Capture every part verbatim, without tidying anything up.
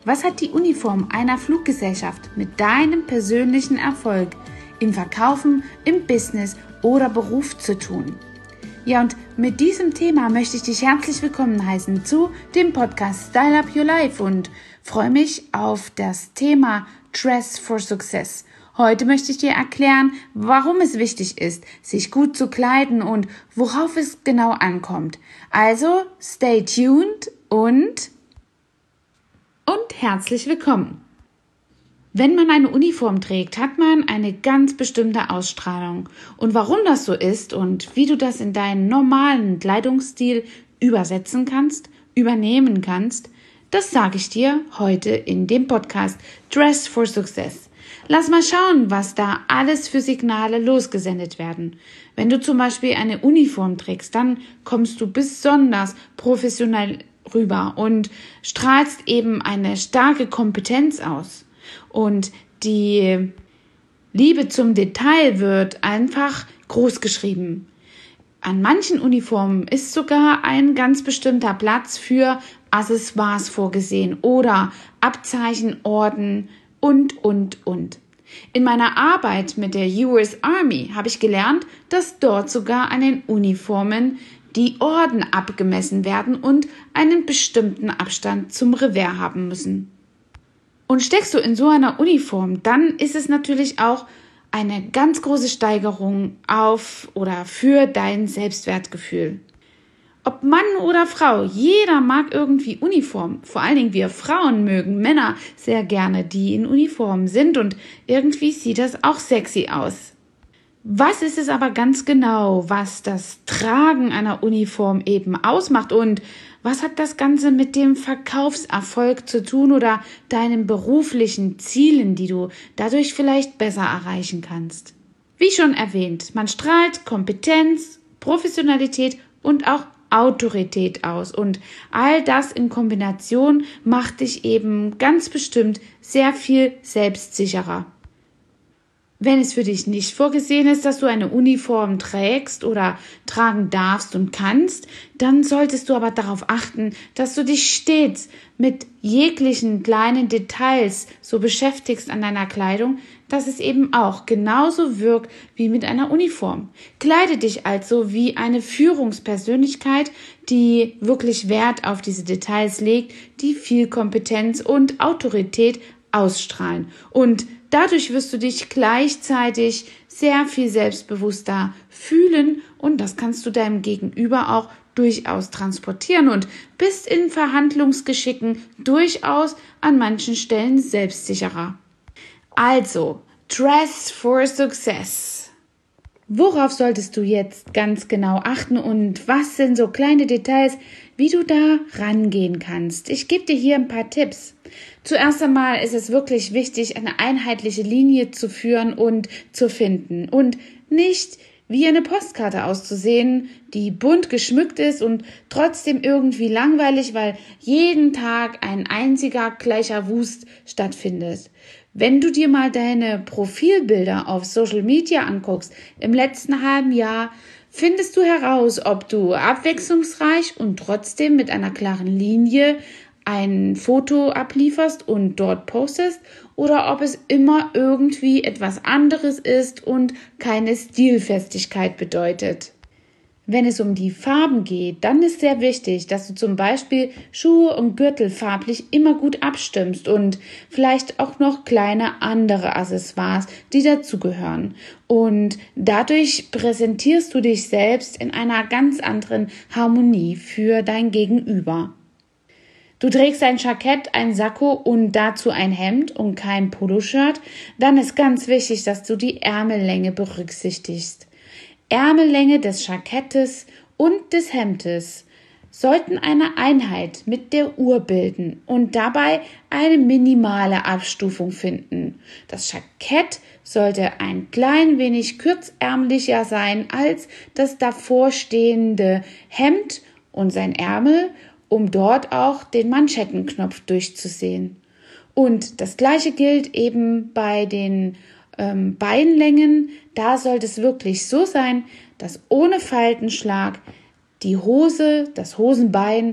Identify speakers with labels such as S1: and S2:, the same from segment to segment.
S1: Was hat die Uniform einer Fluggesellschaft mit deinem persönlichen Erfolg im Verkaufen, im Business oder Beruf zu tun? Ja, und mit diesem Thema möchte ich dich herzlich willkommen heißen zu dem Podcast Style Up Your Life und freue mich auf das Thema Dress for Success. Heute möchte ich dir erklären, warum es wichtig ist, sich gut zu kleiden und worauf es genau ankommt. Also, stay tuned und, und herzlich willkommen. Wenn man eine Uniform trägt, hat man eine ganz bestimmte Ausstrahlung. Und warum das so ist und wie du das in deinen normalen Kleidungsstil übersetzen kannst, übernehmen kannst, das sage ich dir heute in dem Podcast Dress for Success. Lass mal schauen, was da alles für Signale losgesendet werden. Wenn du zum Beispiel eine Uniform trägst, dann kommst du besonders professionell rüber und strahlst eben eine starke Kompetenz aus. Und die Liebe zum Detail wird einfach groß geschrieben. An manchen Uniformen ist sogar ein ganz bestimmter Platz für Accessoires vorgesehen oder Abzeichen, Orden und, und, und. In meiner Arbeit mit der U S Army habe ich gelernt, dass dort sogar an den Uniformen die Orden abgemessen werden und einen bestimmten Abstand zum Revers haben müssen. Und steckst du in so einer Uniform, dann ist es natürlich auch eine ganz große Steigerung auf oder für dein Selbstwertgefühl. Ob Mann oder Frau, jeder mag irgendwie Uniform. Vor allen Dingen wir Frauen mögen Männer sehr gerne, die in Uniform sind und irgendwie sieht das auch sexy aus. Was ist es aber ganz genau, was das Tragen einer Uniform eben ausmacht und was hat das Ganze mit dem Verkaufserfolg zu tun oder deinen beruflichen Zielen, die du dadurch vielleicht besser erreichen kannst? Wie schon erwähnt, man strahlt Kompetenz, Professionalität und auch Autorität aus und all das in Kombination macht dich eben ganz bestimmt sehr viel selbstsicherer. Wenn es für dich nicht vorgesehen ist, dass du eine Uniform trägst oder tragen darfst und kannst, dann solltest du aber darauf achten, dass du dich stets mit jeglichen kleinen Details so beschäftigst an deiner Kleidung, dass es eben auch genauso wirkt wie mit einer Uniform. Kleide dich also wie eine Führungspersönlichkeit, die wirklich Wert auf diese Details legt, die viel Kompetenz und Autorität ausstrahlen. Und dadurch wirst du dich gleichzeitig sehr viel selbstbewusster fühlen und das kannst du deinem Gegenüber auch durchaus transportieren und bist in Verhandlungsgeschicken durchaus an manchen Stellen selbstsicherer. Also, Dress for Success. Worauf solltest du jetzt ganz genau achten und was sind so kleine Details, wie du da rangehen kannst? Ich gebe dir hier ein paar Tipps. Zuerst einmal ist es wirklich wichtig, eine einheitliche Linie zu führen und zu finden und nicht wie eine Postkarte auszusehen, die bunt geschmückt ist und trotzdem irgendwie langweilig, weil jeden Tag ein einziger gleicher Wust stattfindet. Wenn du dir mal deine Profilbilder auf Social Media anguckst, im letzten halben Jahr, findest du heraus, ob du abwechslungsreich und trotzdem mit einer klaren Linie ein Foto ablieferst und dort postest oder ob es immer irgendwie etwas anderes ist und keine Stilfestigkeit bedeutet. Wenn es um die Farben geht, dann ist sehr wichtig, dass du zum Beispiel Schuhe und Gürtel farblich immer gut abstimmst und vielleicht auch noch kleine andere Accessoires, die dazugehören. Und dadurch präsentierst du dich selbst in einer ganz anderen Harmonie für dein Gegenüber. Du trägst ein Jackett, ein Sakko und dazu ein Hemd und kein Poloshirt, dann ist ganz wichtig, dass du die Ärmellänge berücksichtigst. Ärmellänge des Jackettes und des Hemdes sollten eine Einheit mit der Uhr bilden und dabei eine minimale Abstufung finden. Das Jackett sollte ein klein wenig kurzärmlicher sein als das davorstehende Hemd und sein Ärmel, um dort auch den Manschettenknopf durchzusehen. Und das Gleiche gilt eben bei den ähm, Beinlängen. Da sollte es wirklich so sein, dass ohne Faltenschlag die Hose, das Hosenbein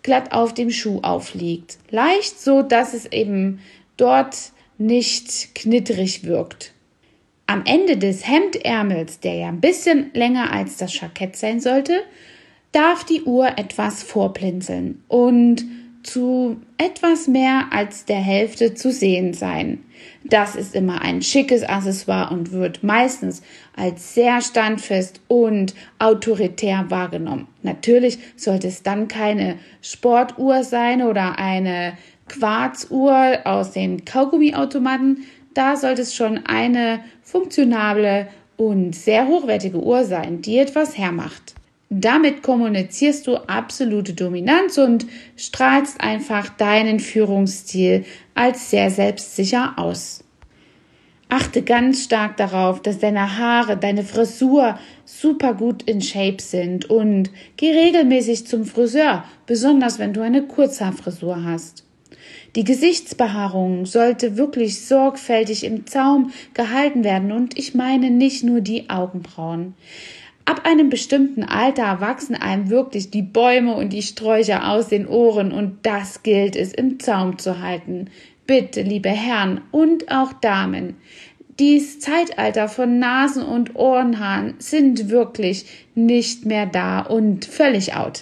S1: glatt auf dem Schuh aufliegt. Leicht, so dass es eben dort nicht knitterig wirkt. Am Ende des Hemdärmels, der ja ein bisschen länger als das Jackett sein sollte, darf die Uhr etwas vorblinzeln und zu etwas mehr als der Hälfte zu sehen sein. Das ist immer ein schickes Accessoire und wird meistens als sehr standfest und autoritär wahrgenommen. Natürlich sollte es dann keine Sportuhr sein oder eine Quarzuhr aus den Kaugummiautomaten. Da sollte es schon eine funktionable und sehr hochwertige Uhr sein, die etwas hermacht. Damit kommunizierst du absolute Dominanz und strahlst einfach deinen Führungsstil als sehr selbstsicher aus. Achte ganz stark darauf, dass deine Haare, deine Frisur super gut in Shape sind und geh regelmäßig zum Friseur, besonders wenn du eine Kurzhaarfrisur hast. Die Gesichtsbehaarung sollte wirklich sorgfältig im Zaum gehalten werden und ich meine nicht nur die Augenbrauen. Ab einem bestimmten Alter wachsen einem wirklich die Bäume und die Sträucher aus den Ohren und das gilt es im Zaum zu halten. Bitte, liebe Herren und auch Damen, dieses Zeitalter von Nasen- und Ohrenhaaren sind wirklich nicht mehr da und völlig out.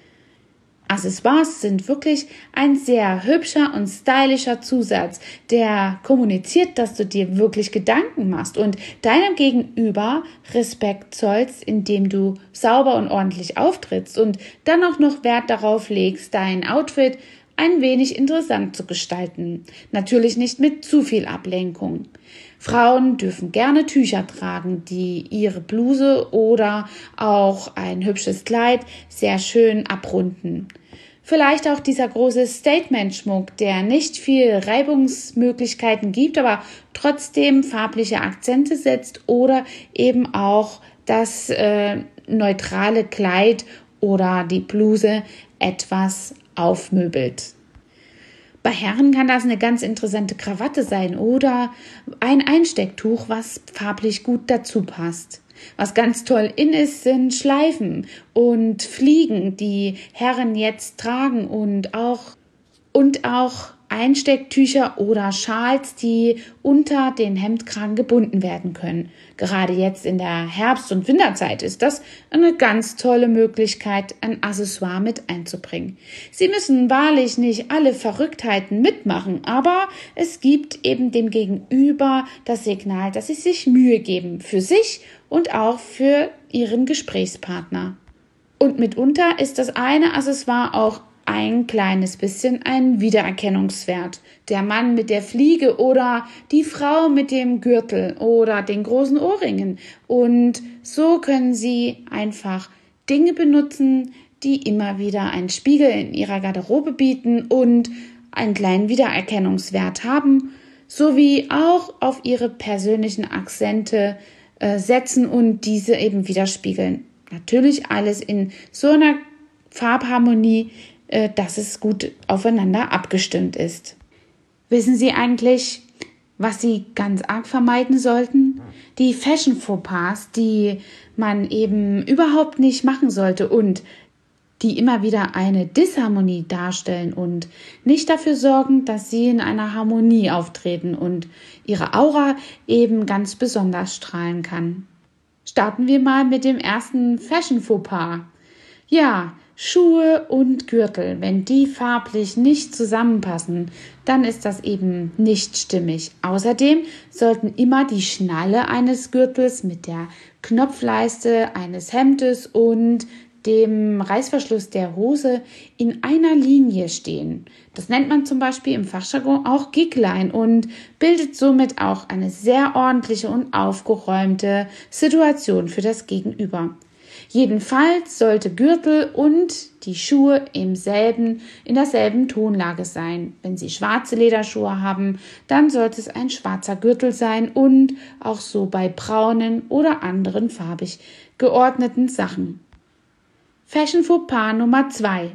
S1: Accessoires sind wirklich ein sehr hübscher und stylischer Zusatz, der kommuniziert, dass du dir wirklich Gedanken machst und deinem Gegenüber Respekt zollst, indem du sauber und ordentlich auftrittst und dann auch noch Wert darauf legst, dein Outfit ein wenig interessant zu gestalten. Natürlich nicht mit zu viel Ablenkung. Frauen dürfen gerne Tücher tragen, die ihre Bluse oder auch ein hübsches Kleid sehr schön abrunden. Vielleicht auch dieser große Statement-Schmuck, der nicht viel Reibungsmöglichkeiten gibt, aber trotzdem farbliche Akzente setzt oder eben auch das äh, neutrale Kleid oder die Bluse etwas aufmöbelt. Bei Herren kann das eine ganz interessante Krawatte sein oder ein Einstecktuch, was farblich gut dazu passt. Was ganz toll in ist, sind Schleifen und Fliegen, die Herren jetzt tragen und auch, und auch Einstecktücher oder Schals, die unter den Hemdkragen gebunden werden können. Gerade jetzt in der Herbst- und Winterzeit ist das eine ganz tolle Möglichkeit, ein Accessoire mit einzubringen. Sie müssen wahrlich nicht alle Verrücktheiten mitmachen, aber es gibt eben dem Gegenüber das Signal, dass sie sich Mühe geben für sich und auch für ihren Gesprächspartner. Und mitunter ist das eine Accessoire auch ein kleines bisschen ein Wiedererkennungswert. Der Mann mit der Fliege oder die Frau mit dem Gürtel oder den großen Ohrringen. Und so können Sie einfach Dinge benutzen, die immer wieder einen Spiegel in Ihrer Garderobe bieten und einen kleinen Wiedererkennungswert haben, sowie auch auf Ihre persönlichen Akzente äh, setzen und diese eben widerspiegeln. Natürlich alles in so einer Farbharmonie, dass es gut aufeinander abgestimmt ist. Wissen Sie eigentlich, was Sie ganz arg vermeiden sollten? Die Fashion-Fauxpas, die man eben überhaupt nicht machen sollte und die immer wieder eine Disharmonie darstellen und nicht dafür sorgen, dass Sie in einer Harmonie auftreten und Ihre Aura eben ganz besonders strahlen kann. Starten wir mal mit dem ersten Fashion-Fauxpas. Ja, Schuhe und Gürtel, wenn die farblich nicht zusammenpassen, dann ist das eben nicht stimmig. Außerdem sollten immer die Schnalle eines Gürtels mit der Knopfleiste eines Hemdes und dem Reißverschluss der Hose in einer Linie stehen. Das nennt man zum Beispiel im Fachjargon auch Gigline und bildet somit auch eine sehr ordentliche und aufgeräumte Situation für das Gegenüber. Jedenfalls sollte Gürtel und die Schuhe im selben, in derselben Tonlage sein. Wenn Sie schwarze Lederschuhe haben, dann sollte es ein schwarzer Gürtel sein und auch so bei braunen oder anderen farbig geordneten Sachen. Fashion Fauxpas Nummer zwei.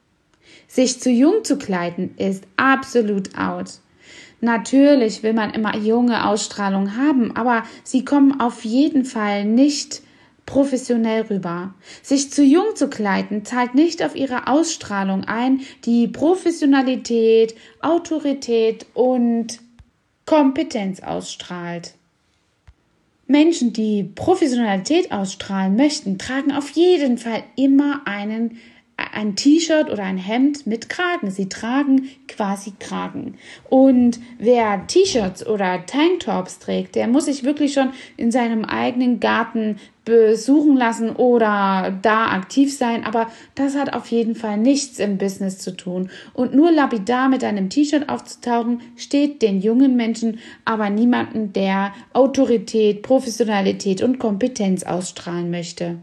S1: Sich zu jung zu kleiden ist absolut out. Natürlich will man immer junge Ausstrahlung haben, aber sie kommen auf jeden Fall nicht professionell rüber. Sich zu jung zu kleiden, zahlt nicht auf ihre Ausstrahlung ein, die Professionalität, Autorität und Kompetenz ausstrahlt. Menschen, die Professionalität ausstrahlen möchten, tragen auf jeden Fall immer einen ein T-Shirt oder ein Hemd mit Kragen. Sie tragen quasi Kragen. Und wer T-Shirts oder Tanktops trägt, der muss sich wirklich schon in seinem eigenen Garten besuchen lassen oder da aktiv sein. Aber das hat auf jeden Fall nichts im Business zu tun. Und nur lapidar mit einem T-Shirt aufzutauchen, steht den jungen Menschen aber niemanden, der Autorität, Professionalität und Kompetenz ausstrahlen möchte.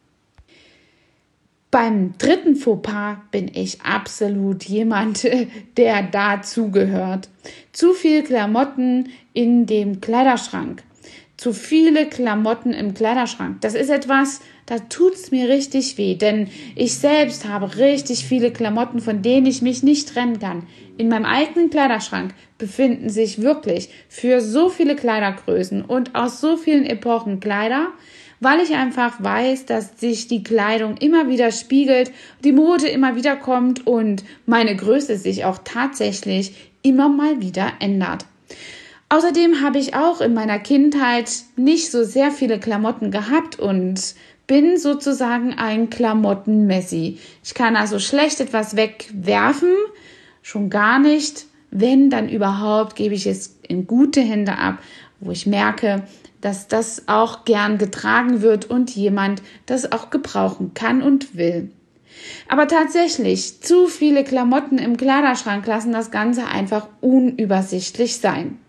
S1: Beim dritten Fauxpas bin ich absolut jemand, der dazugehört. Zu viel Klamotten in dem Kleiderschrank. Zu viele Klamotten im Kleiderschrank. Das ist etwas, da tut's mir richtig weh, denn ich selbst habe richtig viele Klamotten, von denen ich mich nicht trennen kann. In meinem eigenen Kleiderschrank befinden sich wirklich für so viele Kleidergrößen und aus so vielen Epochen Kleider, weil ich einfach weiß, dass sich die Kleidung immer wieder spiegelt, die Mode immer wieder kommt und meine Größe sich auch tatsächlich immer mal wieder ändert. Außerdem habe ich auch in meiner Kindheit nicht so sehr viele Klamotten gehabt und bin sozusagen ein Klamotten-Messi. Ich kann also schlecht etwas wegwerfen, schon gar nicht. Wenn, dann überhaupt gebe ich es in gute Hände ab, wo ich merke, dass das auch gern getragen wird und jemand das auch gebrauchen kann und will. Aber tatsächlich, zu viele Klamotten im Kleiderschrank lassen das Ganze einfach unübersichtlich sein.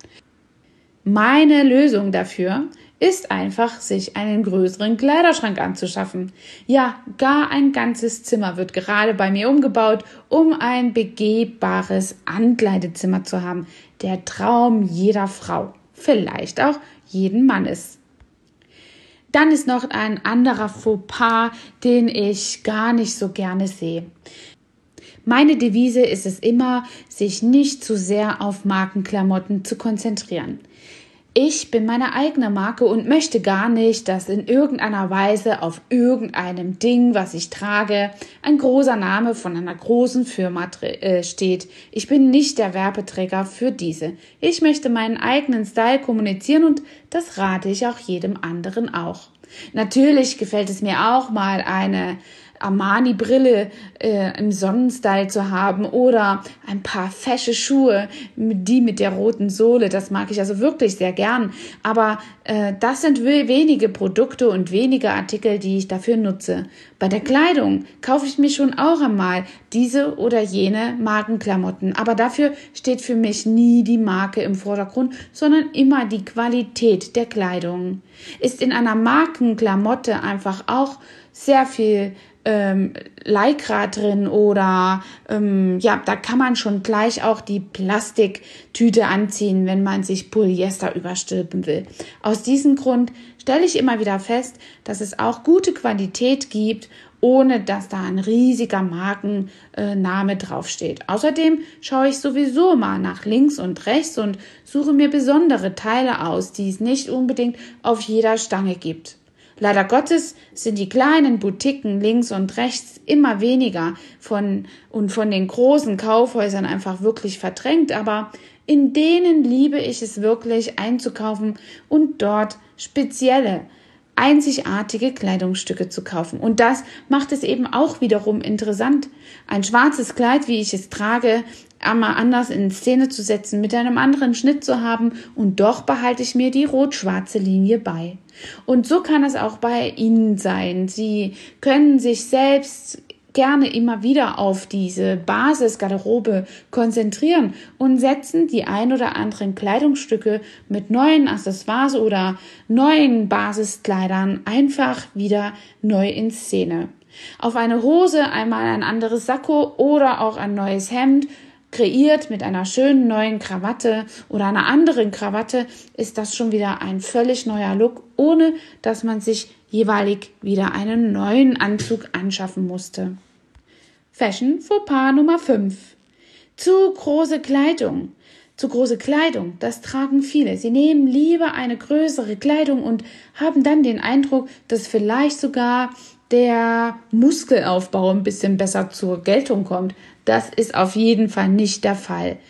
S1: Meine Lösung dafür ist einfach, sich einen größeren Kleiderschrank anzuschaffen. Ja, gar ein ganzes Zimmer wird gerade bei mir umgebaut, um ein begehbares Ankleidezimmer zu haben. Der Traum jeder Frau. Vielleicht auch jeden Mannes. Dann ist noch ein anderer Fauxpas, den ich gar nicht so gerne sehe. Meine Devise ist es immer, sich nicht zu sehr auf Markenklamotten zu konzentrieren. Ich bin meine eigene Marke und möchte gar nicht, dass in irgendeiner Weise auf irgendeinem Ding, was ich trage, ein großer Name von einer großen Firma steht. Ich bin nicht der Werbeträger für diese. Ich möchte meinen eigenen Style kommunizieren und das rate ich auch jedem anderen auch. Natürlich gefällt es mir auch mal, eine Armani-Brille äh, im Sonnenstyle zu haben oder ein paar fesche Schuhe, die mit der roten Sohle, das mag ich also wirklich sehr gern, aber äh, das sind wenige Produkte und wenige Artikel, die ich dafür nutze. Bei der Kleidung kaufe ich mir schon auch einmal diese oder jene Markenklamotten, aber dafür steht für mich nie die Marke im Vordergrund, sondern immer die Qualität der Kleidung. Ist in einer Markenklamotte einfach auch sehr viel ähm, Lycra drin oder ähm, ja, da kann man schon gleich auch die Plastiktüte anziehen, wenn man sich Polyester überstülpen will. Aus diesem Grund stelle ich immer wieder fest, dass es auch gute Qualität gibt, ohne dass da ein riesiger Markenname draufsteht. Außerdem schaue ich sowieso mal nach links und rechts und suche mir besondere Teile aus, die es nicht unbedingt auf jeder Stange gibt. Leider Gottes sind die kleinen Boutiquen links und rechts immer weniger von und von den großen Kaufhäusern einfach wirklich verdrängt, aber in denen liebe ich es wirklich einzukaufen und dort spezielle, einzigartige Kleidungsstücke zu kaufen. Und das macht es eben auch wiederum interessant. Ein schwarzes Kleid, wie ich es trage, einmal anders in Szene zu setzen, mit einem anderen Schnitt zu haben und doch behalte ich mir die rot-schwarze Linie bei. Und so kann es auch bei Ihnen sein. Sie können sich selbst gerne immer wieder auf diese Basisgarderobe konzentrieren und setzen die ein oder anderen Kleidungsstücke mit neuen Accessoires oder neuen Basiskleidern einfach wieder neu in Szene. Auf eine Hose einmal ein anderes Sakko oder auch ein neues Hemd, kreiert mit einer schönen neuen Krawatte oder einer anderen Krawatte, ist das schon wieder ein völlig neuer Look, ohne dass man sich jeweilig wieder einen neuen Anzug anschaffen musste. Fashion Fauxpas Nummer fünf. Zu große Kleidung. Zu große Kleidung, das tragen viele. Sie nehmen lieber eine größere Kleidung und haben dann den Eindruck, dass vielleicht sogar der Muskelaufbau ein bisschen besser zur Geltung kommt. Das ist auf jeden Fall nicht der Fall.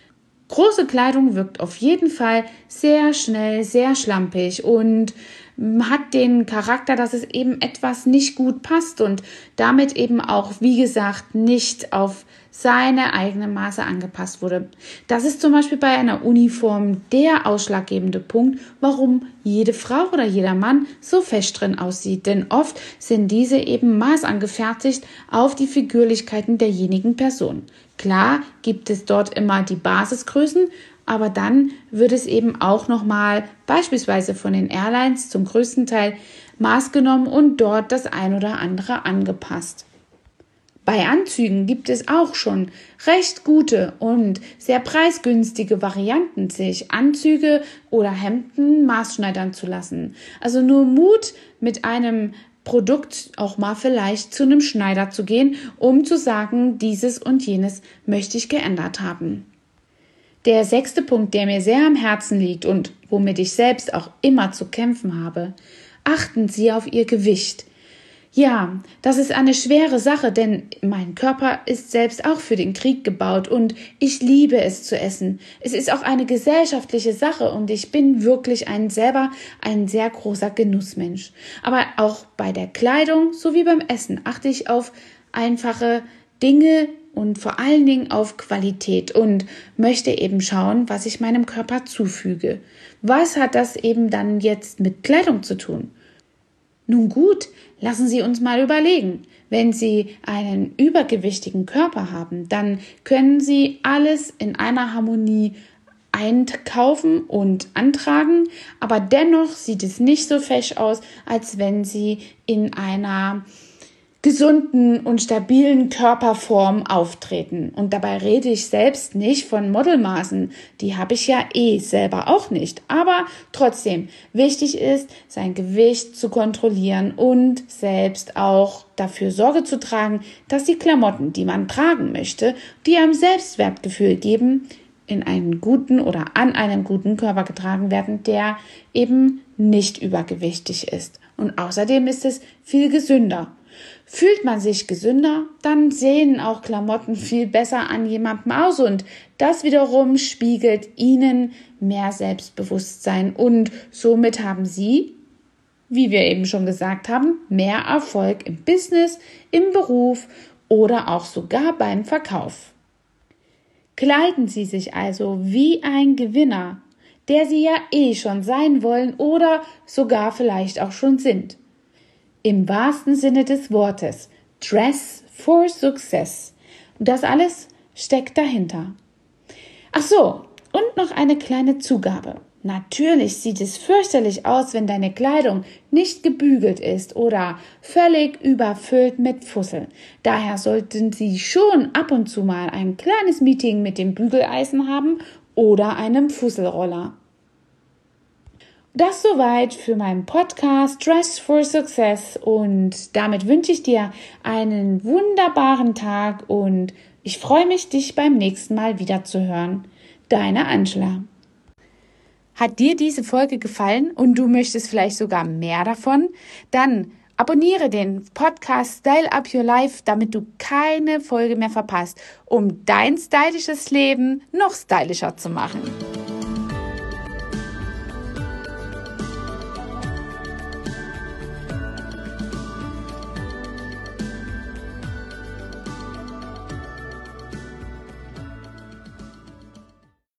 S1: Große Kleidung wirkt auf jeden Fall sehr schnell, sehr schlampig und hat den Charakter, dass es eben etwas nicht gut passt und damit eben auch, wie gesagt, nicht auf seine eigene Maße angepasst wurde. Das ist zum Beispiel bei einer Uniform der ausschlaggebende Punkt, warum jede Frau oder jeder Mann so fest drin aussieht. Denn oft sind diese eben maßangefertigt auf die Figürlichkeiten derjenigen Person. Klar gibt es dort immer die Basisgrößen, aber dann wird es eben auch nochmal beispielsweise von den Airlines zum größten Teil Maß genommen und dort das ein oder andere angepasst. Bei Anzügen gibt es auch schon recht gute und sehr preisgünstige Varianten, sich Anzüge oder Hemden maßschneidern zu lassen. Also nur Mut, mit einem Produkt auch mal vielleicht zu einem Schneider zu gehen, um zu sagen, dieses und jenes möchte ich geändert haben. Der sechste Punkt, der mir sehr am Herzen liegt und womit ich selbst auch immer zu kämpfen habe: Achten Sie auf Ihr Gewicht. Ja, das ist eine schwere Sache, denn mein Körper ist selbst auch für den Krieg gebaut und ich liebe es zu essen. Es ist auch eine gesellschaftliche Sache und ich bin wirklich ein selber ein sehr großer Genussmensch. Aber auch bei der Kleidung sowie beim Essen achte ich auf einfache Dinge und vor allen Dingen auf Qualität und möchte eben schauen, was ich meinem Körper zufüge. Was hat das eben dann jetzt mit Kleidung zu tun? Nun gut, lassen Sie uns mal überlegen. Wenn Sie einen übergewichtigen Körper haben, dann können Sie alles in einer Harmonie einkaufen und antragen, aber dennoch sieht es nicht so fesch aus, als wenn Sie in einer gesunden und stabilen Körperform auftreten. Und dabei rede ich selbst nicht von Modelmaßen, die habe ich ja eh selber auch nicht. Aber trotzdem, wichtig ist, sein Gewicht zu kontrollieren und selbst auch dafür Sorge zu tragen, dass die Klamotten, die man tragen möchte, die einem Selbstwertgefühl geben, in einen guten oder an einem guten Körper getragen werden, der eben nicht übergewichtig ist. Und außerdem ist es viel gesünder. Fühlt man sich gesünder, dann sehen auch Klamotten viel besser an jemandem aus und das wiederum spiegelt ihnen mehr Selbstbewusstsein und somit haben sie, wie wir eben schon gesagt haben, mehr Erfolg im Business, im Beruf oder auch sogar beim Verkauf. Kleiden Sie sich also wie ein Gewinner, der Sie ja eh schon sein wollen oder sogar vielleicht auch schon sind. Im wahrsten Sinne des Wortes. Dress for Success. Und das alles steckt dahinter. Ach so, und noch eine kleine Zugabe. Natürlich sieht es fürchterlich aus, wenn deine Kleidung nicht gebügelt ist oder völlig überfüllt mit Fussel. Daher sollten Sie schon ab und zu mal ein kleines Meeting mit dem Bügeleisen haben oder einem Fusselroller. Das soweit für meinen Podcast Dress for Success und damit wünsche ich dir einen wunderbaren Tag und ich freue mich, dich beim nächsten Mal wieder zu hören. Deine Angela. Hat dir diese Folge gefallen und du möchtest vielleicht sogar mehr davon? Dann abonniere den Podcast Style Up Your Life, damit du keine Folge mehr verpasst, um dein stylisches Leben noch stylischer zu machen.